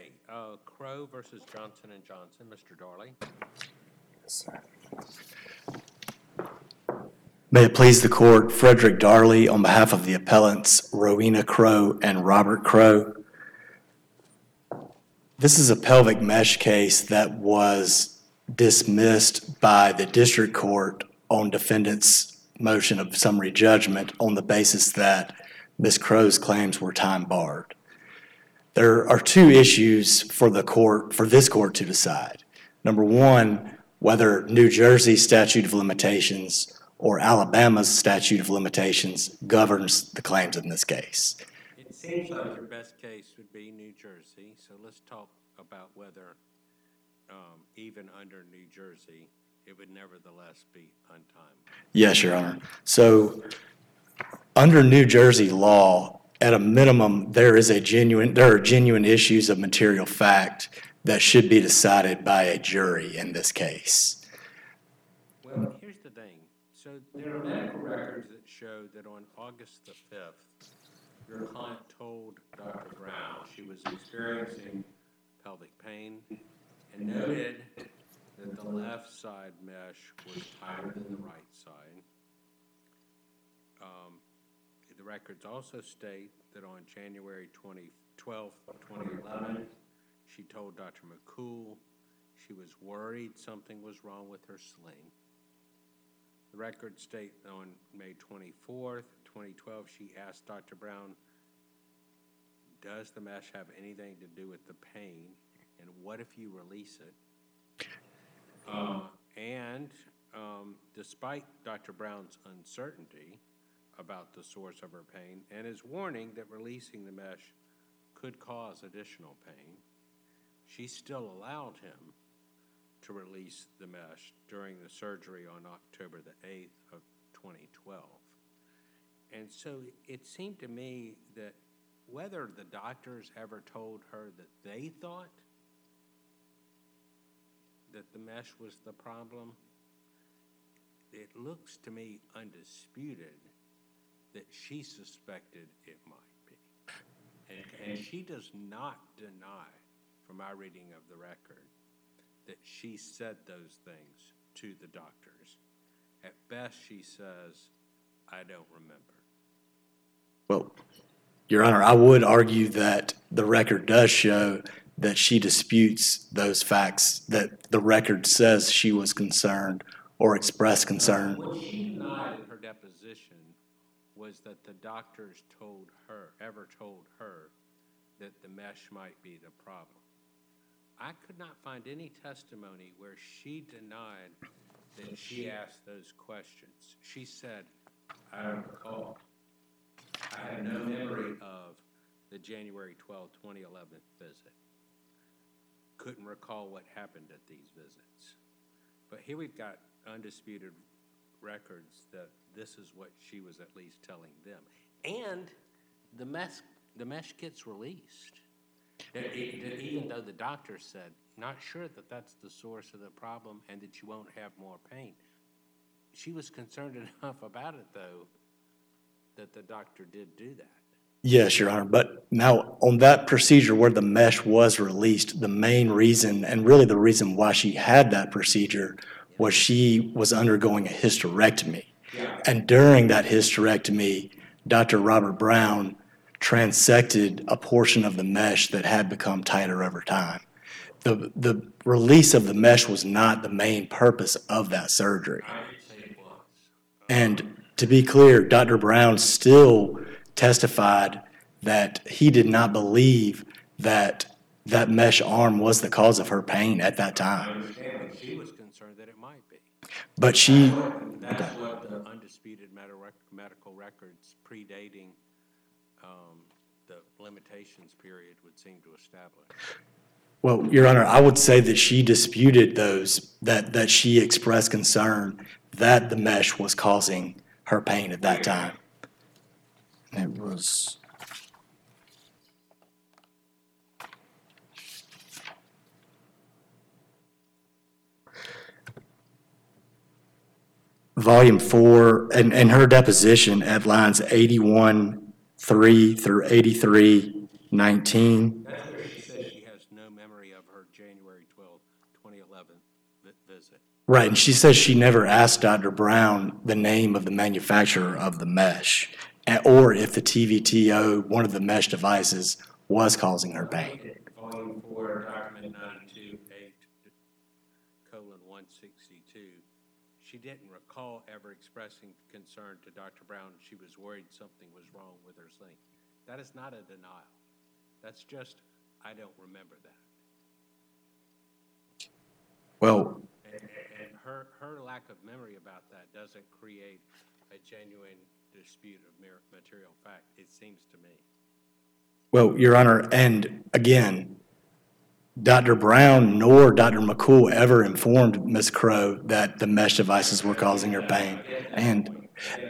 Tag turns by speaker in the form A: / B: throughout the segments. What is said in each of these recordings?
A: Okay, Crow versus Johnson & Johnson, Mr. Darley.
B: Yes, sir. May it please the court, Frederick Darley on behalf of the appellants Rowena Crow and Robert Crow. This is a pelvic mesh case that was dismissed by the district court on defendant's motion of summary judgment on the basis that Ms. Crow's claims were time barred. There are two issues for this court to decide. Number one, whether New Jersey's statute of limitations or Alabama's statute of limitations governs the claims in this case.
A: It seems like your best case would be New Jersey, so let's talk about whether even under New Jersey it would nevertheless be untimely.
B: Yes, Your Honor. So under New Jersey law, at a minimum, there are genuine issues of material fact that should be decided by a jury in this case.
A: Well, here's the thing. So there are medical records that show that on August the 5th, your client told Dr. Brown she was experiencing pelvic pain and noted that the left side mesh was tighter than the right side. The records also state that on January 12th, 2011, she told Dr. McCool she was worried something was wrong with her sling. The records state on May 24th, 2012, she asked Dr. Brown, does the mesh have anything to do with the pain, and what if you release it? Despite Dr. Brown's uncertainty about the source of her pain and his warning that releasing the mesh could cause additional pain, she still allowed him to release the mesh during the surgery on October the 8th of 2012. And so it seemed to me that whether the doctors ever told her that they thought that the mesh was the problem, it looks to me undisputed that she suspected it might be. And she does not deny, from my reading of the record, that she said those things to the doctors. At best, she says, I don't remember.
B: Well, Your Honor, I would argue that the record does show that she disputes those facts, that the record says she was concerned or expressed concern.
A: What she denied in her deposition was that the doctors ever told her that the mesh might be the problem. I could not find any testimony where she denied that she asked those questions. She said, I don't recall. I have no memory of the January 12, 2011 visit. Couldn't recall what happened at these visits. But here we've got undisputed records that this is what she was at least telling them. And the mesh gets released. Even though the doctor said, not sure that that's the source of the problem and that you won't have more pain. She was concerned enough about it, though, that the doctor did do that.
B: Yes, Your Honor, but now on that procedure where the mesh was released, the main reason, and really the reason why she had that procedure, was she was undergoing a hysterectomy.
A: Yeah.
B: And during that hysterectomy, Dr. Robert Brown transected a portion of the mesh that had become tighter over time. The release of the mesh was not the main purpose of that surgery.
A: I would say it was.
B: And to be clear, Dr. Brown still testified that he did not believe that that mesh arm was the cause of her pain at that
A: I
B: time.
A: understand that she was concerned that it might be.
B: But she...
A: That's what the undisputed medical records predating the limitations period would seem to establish.
B: Well, Your Honor, I would say that she disputed those, that she expressed concern that the mesh was causing her pain at that time. It was... Volume 4, and her deposition at lines 81, 3 through 83, 19.
A: That's where she says she has no January 12, 2011 visit.
B: Right, and she says she never asked Dr. Brown the name of the manufacturer of the mesh, or if the TVTO, one of the mesh devices, was causing her pain.
A: Volume 4, document 92-8:162. She didn't recall ever expressing concern to Dr. Brown. She was worried something was wrong with her sink. That is not a denial. That's just, I don't remember that.
B: Well,
A: And her lack of memory about that doesn't create a genuine dispute of material fact, it seems to me.
B: well, Your Honor, and again, Dr. Brown nor Dr. McCool ever informed Ms. Crow that the mesh devices were causing her pain. And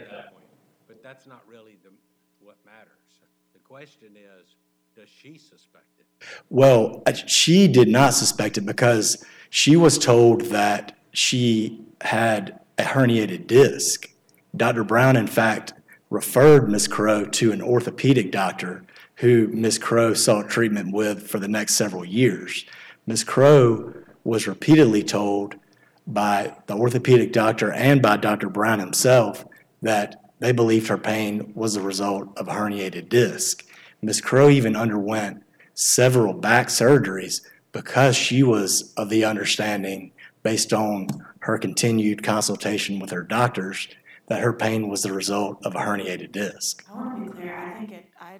A: But that's not really what matters. The question is, does she suspect it?
B: well, she did not suspect it because she was told that she had a herniated disc. Dr. Brown, in fact, referred Ms. Crow to an orthopedic doctor who Ms. Crow sought treatment with for the next several years. Ms. Crow was repeatedly told by the orthopedic doctor and by Dr. Brown himself that they believed her pain was the result of a herniated disc. Ms. Crow even underwent several back surgeries because she was of the understanding, based on her continued consultation with her doctors, that her pain was the result of a herniated disc.
C: I want to be clear. I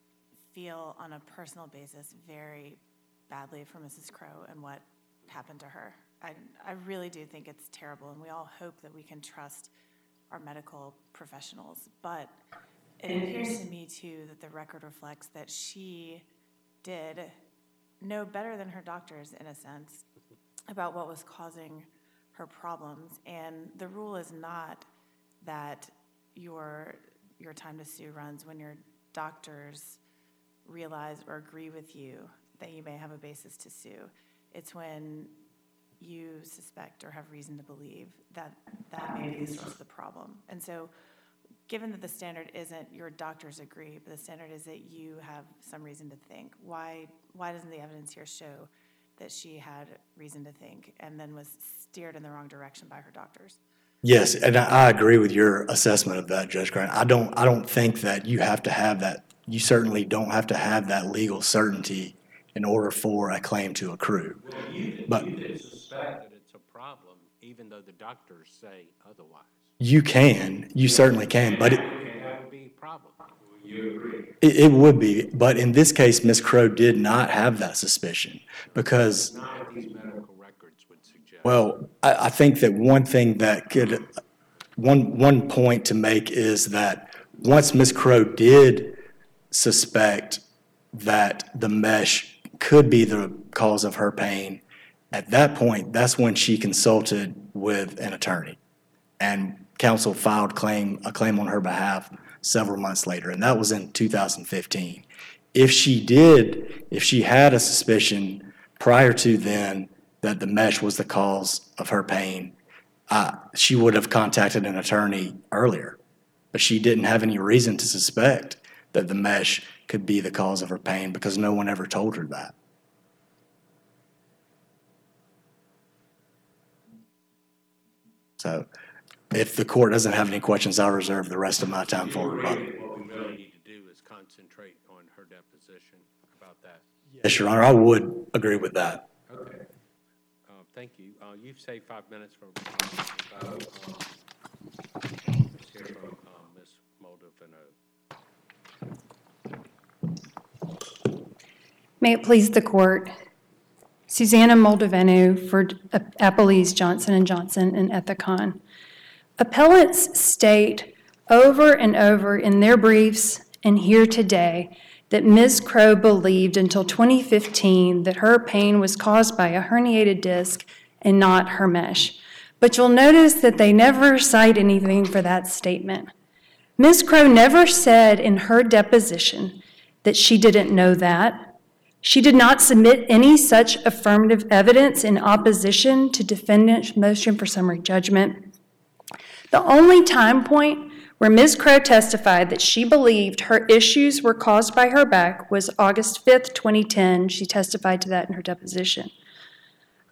C: feel on a personal basis very badly for Mrs. Crow and what happened to her. I really do think it's terrible, and we all hope that we can trust our medical professionals. But it appears to me, too, that the record reflects that she did know better than her doctors, in a sense, about what was causing her problems. And the rule is not that your time to sue runs when your doctors realize or agree with you that you may have a basis to sue. It's when you suspect or have reason to believe that that may be the source of the problem. And so, given that the standard isn't your doctors agree, but the standard is that you have some reason to think, why doesn't the evidence here show that she had reason to think and then was steered in the wrong direction by her doctors?
B: Yes, and I agree with your assessment of that, Judge Grant. I don't think that you have to have that. You certainly don't have to have that legal certainty in order for a claim to accrue.
A: Well, you did suspect that it's a problem, even though the doctors say otherwise.
B: You can, you certainly can, but
A: That would be a problem. You agree?
B: it would be. But in this case, Ms. Crow did not have that suspicion because,
A: Not what these medical records would suggest.
B: well, I think that one thing that could, one point to make is that once Ms. Crow did suspect that the mesh could be the cause of her pain, at that point, that's when she consulted with an attorney. And counsel filed a claim on her behalf several months later, and that was in 2015. If she had a suspicion prior to then that the mesh was the cause of her pain, she would have contacted an attorney earlier. But she didn't have any reason to suspect that the mesh could be the cause of her pain because no one ever told her that. So if the court doesn't have any questions, I'll reserve the rest of my time for rebuttal.
A: What we really need to do is concentrate on her deposition about that.
B: Yes, Your Honor, I would agree with that.
A: Okay. Thank you. You've saved 5 minutes for let's hear from Ms. Moldaveno.
D: May it please the court. Susanna Moldaveno for Appellees Johnson & Johnson and Ethicon. Appellants state over and over in their briefs and here today that Ms. Crow believed until 2015 that her pain was caused by a herniated disc and not her mesh. But you'll notice that they never cite anything for that statement. Ms. Crow never said in her deposition that she didn't know that. She did not submit any such affirmative evidence in opposition to defendant's motion for summary judgment. The only time point where Ms. Crow testified that she believed her issues were caused by her back was August 5th, 2010. She testified to that in her deposition.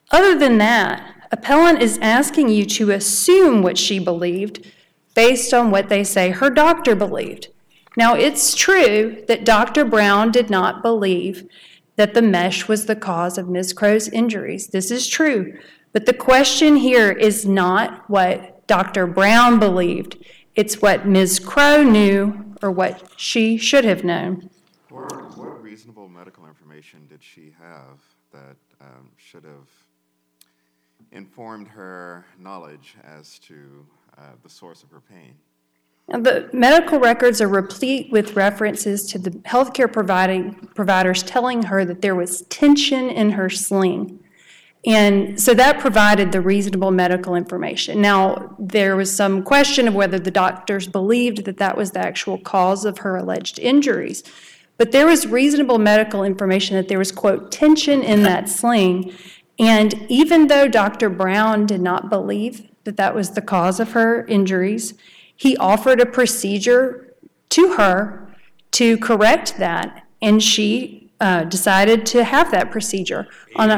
D: Other than that, appellant is asking you to assume what she believed based on what they say her doctor believed. Now, it's true that Dr. Brown did not believe that the mesh was the cause of Ms. Crow's injuries. This is true. But the question here is not what Dr. Brown believed. It's what Ms. Crow knew or what she should have known.
E: What reasonable medical information did she have that should have informed her knowledge as to the source of her pain?
D: Now, the medical records are replete with references to the healthcare providers telling her that there was tension in her sling. And so that provided the reasonable medical information. Now, there was some question of whether the doctors believed that that was the actual cause of her alleged injuries. But there was reasonable medical information that there was, quote, tension in that sling. And even though Dr. Brown did not believe that that was the cause of her injuries, he offered a procedure to her to correct that, and she decided to have that procedure.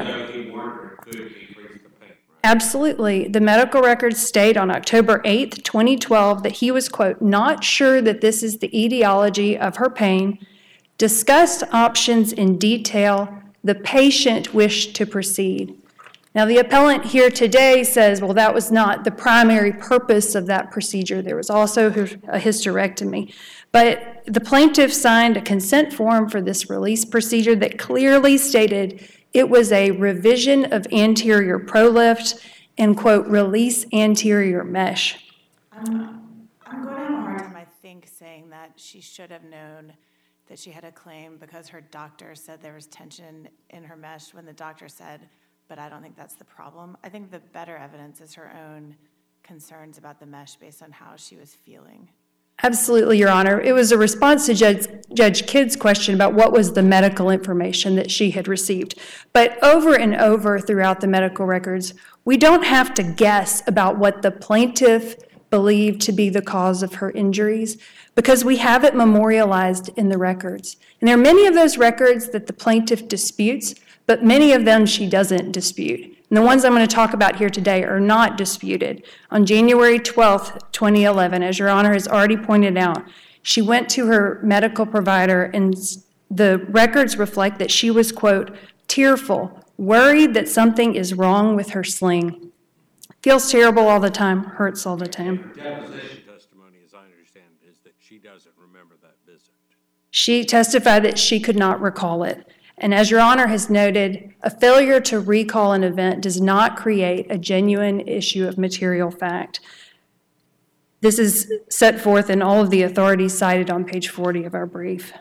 D: Absolutely. The medical records state on October 8th, 2012, that he was, quote, not sure that this is the etiology of her pain, discussed options in detail, the patient wished to proceed. Now, the appellant here today says, well, that was not the primary purpose of that procedure. There was also a hysterectomy. But the plaintiff signed a consent form for this release procedure that clearly stated it was a revision of anterior prolift and, quote, release anterior mesh.
C: I'm going to have a hard time, I think, saying that she should have known that she had a claim because her doctor said there was tension in her mesh when the doctor said, but I don't think that's the problem. I think the better evidence is her own concerns about the mesh based on how she was feeling.
D: Absolutely, Your Honor. It was a response to Judge Kidd's question about what was the medical information that she had received. But over and over throughout the medical records, we don't have to guess about what the plaintiff believed to be the cause of her injuries because we have it memorialized in the records. And there are many of those records that the plaintiff disputes, but many of them she doesn't dispute. And the ones I'm going to talk about here today are not disputed. On January 12th, 2011, as Your Honor has already pointed out, she went to her medical provider and the records reflect that she was, quote, tearful, worried that something is wrong with her sling. Feels terrible all the time, hurts all the time.
A: Deposition testimony, as I understand it, is that she doesn't remember that visit.
D: She testified that she could not recall it. And as Your Honor has noted, a failure to recall an event does not create a genuine issue of material fact. This is set forth in all of the authorities cited on page 40 of our brief.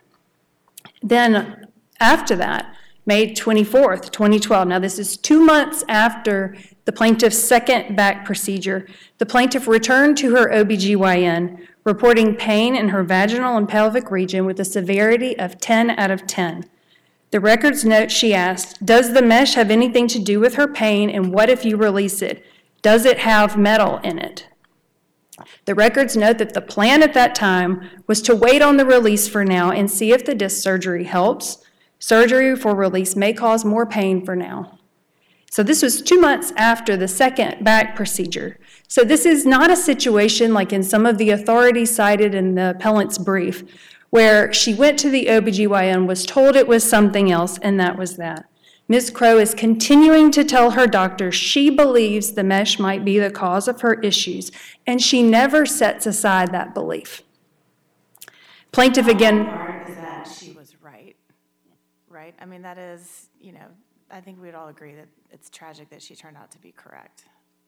D: Then after that, May 24th, 2012, now this is 2 months after the plaintiff's second back procedure, the plaintiff returned to her OBGYN, reporting pain in her vaginal and pelvic region with a severity of 10 out of 10. The records note she asked, does the mesh have anything to do with her pain, and what if you release it? Does it have metal in it? The records note that the plan at that time was to wait on the release for now and see if the disc surgery helps. Surgery for release may cause more pain for now. So this was 2 months after the second back procedure. So this is not a situation like in some of the authorities cited in the appellant's brief, where she went to the OBGYN, was told it was something else, and that was that. Ms. Crow is continuing to tell her doctor she believes the mesh might be the cause of her issues, and she never sets aside that belief. Plaintiff again.
C: Part is that she was right? I mean, that is, I think we'd all agree that it's tragic that she turned out to be correct.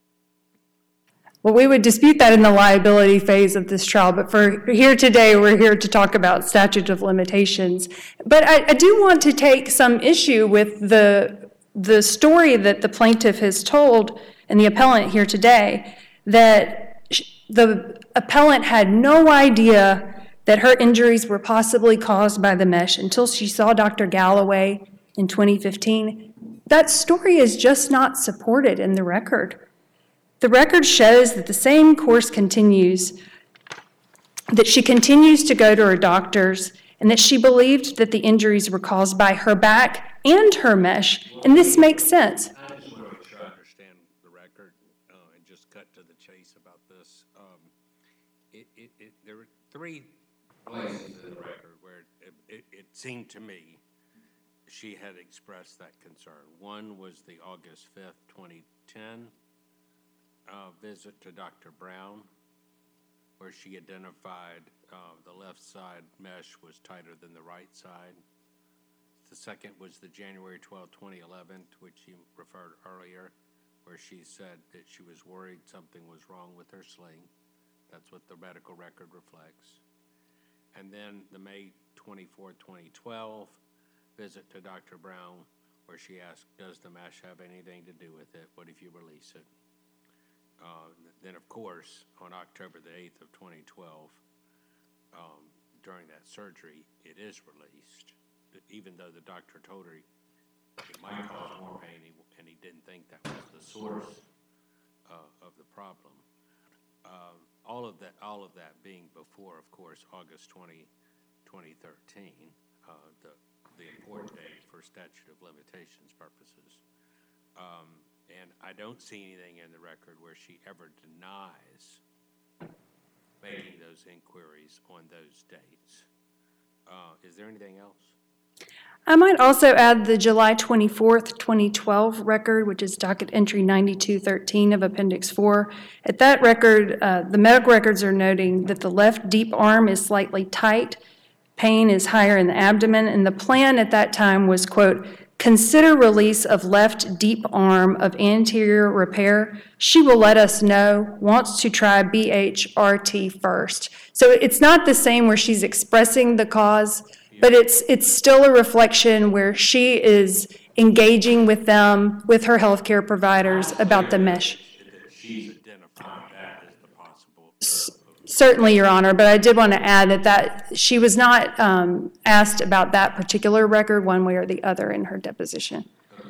D: Well, we would dispute that in the liability phase of this trial, but for here today, we're here to talk about statute of limitations. But I do want to take some issue with the story that the plaintiff has told and the appellant here today, that the appellant had no idea that her injuries were possibly caused by the mesh until she saw Dr. Galloway in 2015. That story is just not supported in the record. The record shows that the same course continues, that she continues to go to her doctors, and that she believed that the injuries were caused by her back and her mesh, and this makes sense.
A: I just want to make sure there were three places in the record where it seemed to me she had expressed that concern. One was the August 5th, 2010 visit to Dr. Brown, where she identified the left side mesh was tighter than the right side. The second was the January 12, 2011, to which you referred earlier, where she said that she was worried something was wrong with her sling. That's what the medical record reflects. And then the May 24, 2012 visit to Dr. Brown, where she asked, does the mesh have anything to do with it? What if you release it? Then, of course, on October the 8th of 2012, during that surgery, it is released, even though the doctor told her it might cause more pain, and he didn't think that was the source of the problem. All of that being before, of course, August 2013, the important date for statute of limitations purposes. And I don't see anything in the record where she ever denies making those inquiries on those dates. Is there anything else?
D: I might also add the July 24th, 2012 record, which is docket entry 9213 of Appendix 4. At that record, the medical records are noting that the left deep arm is slightly tight, pain is higher in the abdomen, and the plan at that time was, quote, consider release of left deep arm of anterior repair. She will let us know, wants to try BHRT first. So it's not the same where she's expressing the cause, but it's still a reflection where she is engaging with them, with her healthcare providers about the mesh.
A: That she's identified that as the possible.
D: Certainly, Your Honor, but I did want to add that she was not asked about that particular record one way or the other in her deposition.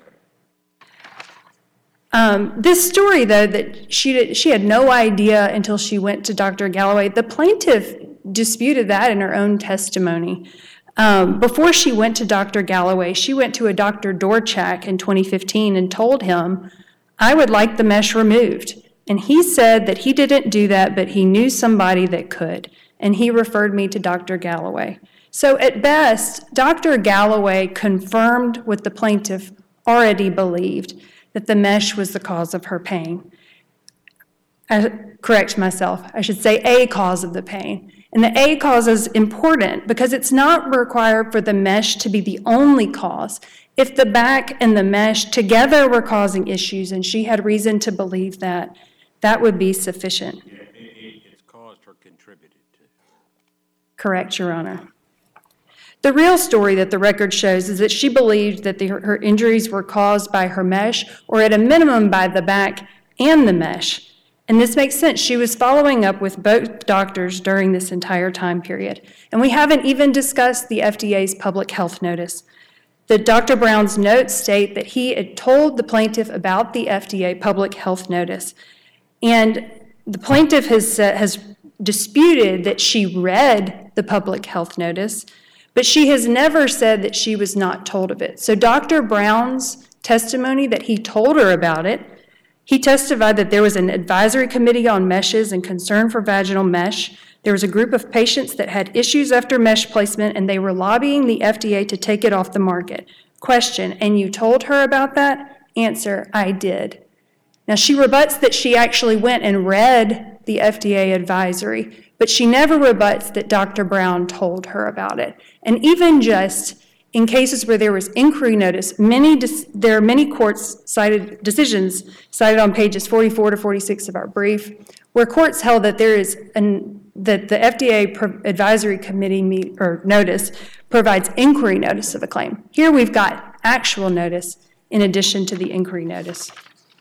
D: This story, though, that she had no idea until she went to Dr. Galloway, the plaintiff disputed that in her own testimony. Before she went to Dr. Galloway, she went to a Dr. Dorchak in 2015 and told him, I would like the mesh removed. And he said that he didn't do that, but he knew somebody that could. And he referred me to Dr. Galloway. So at best, Dr. Galloway confirmed what the plaintiff already believed, that the mesh was the cause of her pain. I correct myself. I should say a cause of the pain. And the A cause is important because it's not required for the mesh to be the only cause. If the back and the mesh together were causing issues and she had reason to believe that, that would be sufficient.
A: Yeah, it's caused or contributed to.
D: Correct, Your Honor. The real story that the record shows is that she believed that her injuries were caused by her mesh, or at a minimum by the back and the mesh. And this makes sense. She was following up with both doctors during this entire time period. And we haven't even discussed the FDA's public health notice. The Dr. Brown's notes state that he had told the plaintiff about the FDA public health notice. And the plaintiff has disputed that she read the public health notice, but she has never said that she was not told of it. So Dr. Brown's testimony that he told her about it, he testified that there was an advisory committee on meshes and concern for vaginal mesh. There was a group of patients that had issues after mesh placement, and they were lobbying the FDA to take it off the market. Question, and you told her about that? Answer, I did. Now, she rebuts that she actually went and read the FDA advisory, but she never rebuts that Dr. Brown told her about it. And even just in cases where there was inquiry notice, there are many decisions cited on pages 44 to 46 of our brief, where courts held that that the FDA advisory committee notice provides inquiry notice of a claim. Here we've got actual notice in addition to the inquiry notice.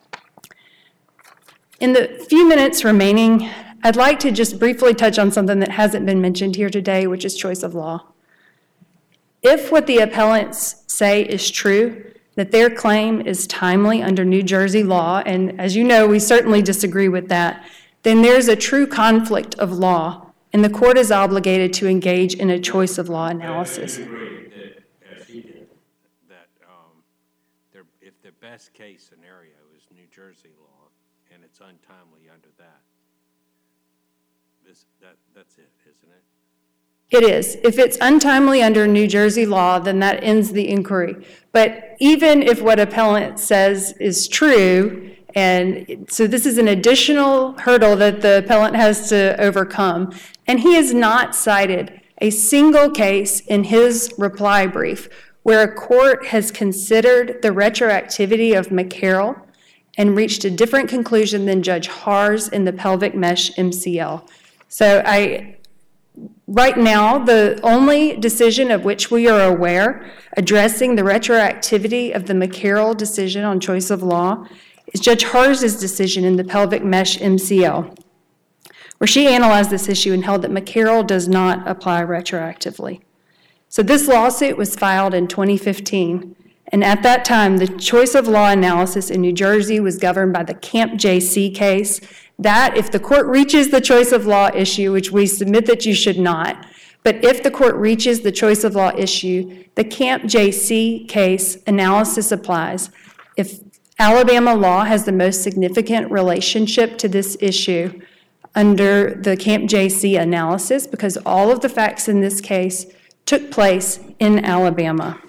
D: In the few minutes remaining, I'd like to just briefly touch on something that hasn't been mentioned here today, which is choice of law. If what the appellants say is true, that their claim is timely under New Jersey law, and as you know, we certainly disagree with that, then there's a true conflict of law, and the court is obligated to engage in a choice of law analysis.
A: I agree that, as he did, that if the best case scenario is New Jersey law, and it's untimely under that. that's it, isn't it?
D: It is. If it's untimely under New Jersey law, then that ends the inquiry. But even if what appellant says is true, and so this is an additional hurdle that the appellant has to overcome, and he has not cited a single case in his reply brief where a court has considered the retroactivity of McCarroll and reached a different conclusion than Judge Haars in the pelvic mesh MCL. So right now, the only decision of which we are aware addressing the retroactivity of the McCarroll decision on choice of law is Judge Haars' decision in the pelvic mesh MCL, where she analyzed this issue and held that McCarroll does not apply retroactively. So this lawsuit was filed in 2015, and at that time, the choice of law analysis in New Jersey was governed by the Camp JC case. That, if the court reaches the choice of law issue, which we submit that you should not, but if the court reaches the choice of law issue, the Camp JC case analysis applies. If Alabama law has the most significant relationship to this issue under the Camp JC analysis, because all of the facts in this case took place in Alabama.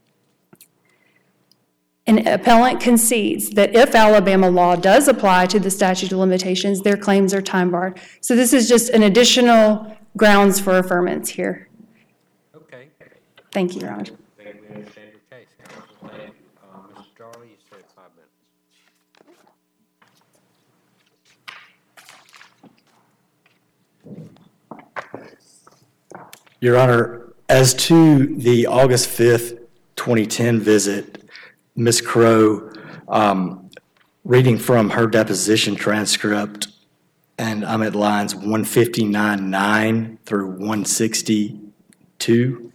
D: An appellant concedes that if Alabama law does apply to the statute of limitations, their claims are time barred. So this is just an additional grounds for affirmance here.
A: Okay.
D: Thank you, Your Honor.
A: I think we understand your case. Counsel, thank you. Mr. Charlie, you said 5 minutes.
B: Your Honor, as to the August 5th, 2010 visit, Ms. Crow, reading from her deposition transcript, and I'm at lines 159.9 through 162.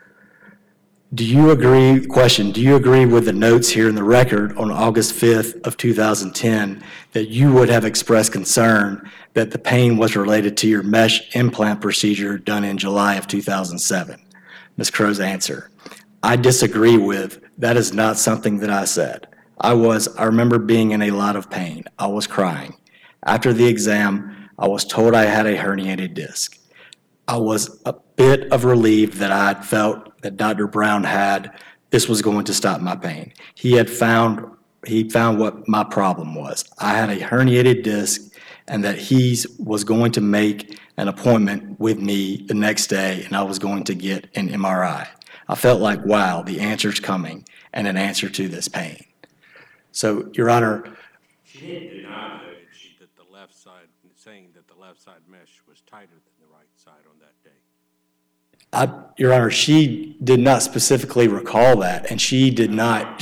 B: Do you agree with the notes here in the record on August 5th of 2010 that you would have expressed concern that the pain was related to your mesh implant procedure done in July of 2007? Ms. Crow's answer: I disagree with, that is not something that I said. I remember being in a lot of pain. I was crying. After the exam, I was told I had a herniated disc. I was a bit of relieved that I had felt that Dr. Brown this was going to stop my pain. He found what my problem was. I had a herniated disc, and that he was going to make an appointment with me the next day, and I was going to get an MRI. I felt like, wow, the answer's coming, and an answer to this pain. So, Your Honor,
A: She didn't deny that the left side, saying that the left side mesh was tighter than the right side on that day.
B: Your Honor, she did not specifically recall that, and she did not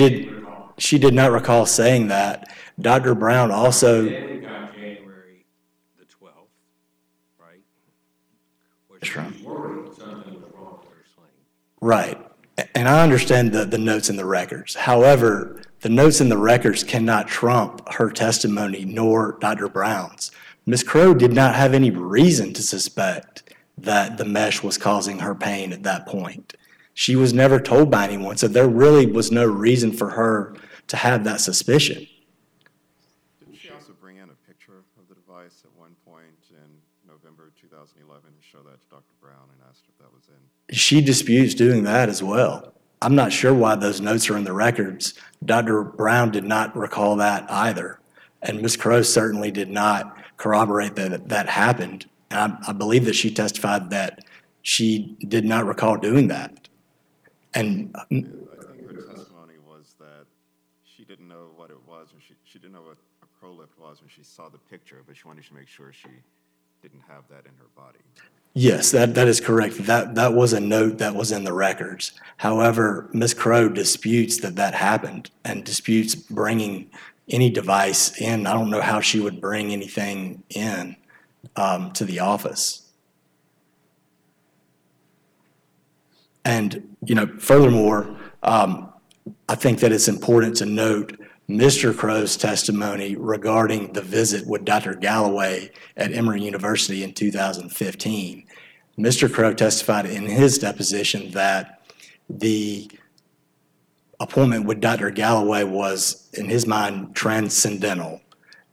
B: recall saying that. Dr. Brown also.
A: Then we got January the 12th, right?
B: That's right.
A: Worried something was wrong with her sling.
B: Right. And I understand the notes in the records. However, the notes in the records cannot trump her testimony nor Dr. Brown's. Ms. Crow did not have any reason to suspect that the mesh was causing her pain at that point. She was never told by anyone, so there really was no reason for her to have that suspicion.
E: Didn't she also bring in a picture of the device at one point in November 2011 and show that to Dr. Brown and asked if that was in?
B: She disputes doing that as well. I'm not sure why those notes are in the records. Dr. Brown did not recall that either. And Ms. Crow certainly did not corroborate that happened. And I believe that she testified that she did not recall doing that. And
E: I think her testimony was that she didn't know what it was, and she didn't know what a crow lift was when she saw the picture, but she wanted to make sure she didn't have that in her body.
B: yes, that is correct. That was a note that was in the records. However, Ms. Crow disputes that happened and disputes bringing any device in. I don't know how she would bring anything in to the office. And, furthermore, I think that it's important to note Mr. Crow's testimony regarding the visit with Dr. Galloway at Emory University in 2015. Mr. Crow testified in his deposition that the appointment with Dr. Galloway was, in his mind, transcendental.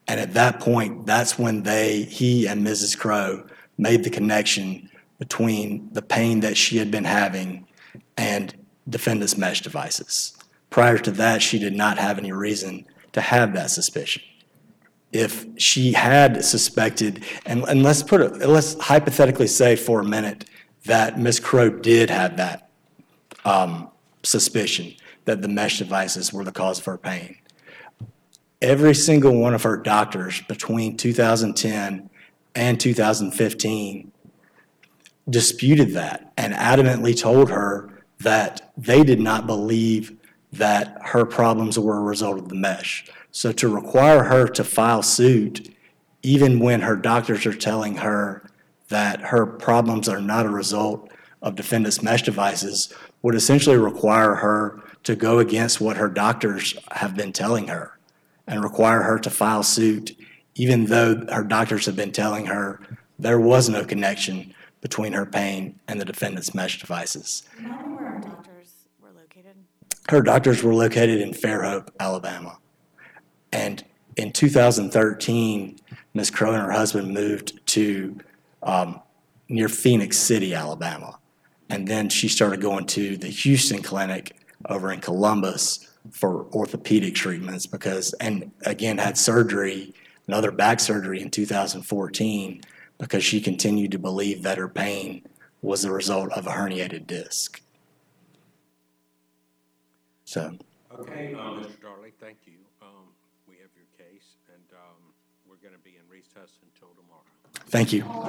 B: And at that point, that's when he and Mrs. Crow made the connection between the pain that she had been having and defendant's mesh devices. Prior to that, she did not have any reason to have that suspicion. If she had suspected, and let's hypothetically say for a minute that Ms. Crow did have that suspicion that the mesh devices were the cause of her pain. Every single one of her doctors between 2010 and 2015 disputed that and adamantly told her that they did not believe that her problems were a result of the mesh. So to require her to file suit, even when her doctors are telling her that her problems are not a result of defendant's mesh devices, would essentially require her to go against what her doctors have been telling her and require her to file suit, even though her doctors have been telling her there was no connection between her pain and the defendant's mesh devices.
C: Remind me where our doctors were located.
B: Her doctors were located in Fairhope, Alabama. And in 2013, Ms. Crow and her husband moved to near Phoenix City, Alabama. And then she started going to the Houston Clinic over in Columbus for orthopedic treatments and again had surgery, another back surgery in 2014 because she continued to believe that her pain was the result of a herniated disc. So.
A: Okay, Mr. Darley, thank you. We have your case, and we're going to be in recess until tomorrow.
B: Thank you.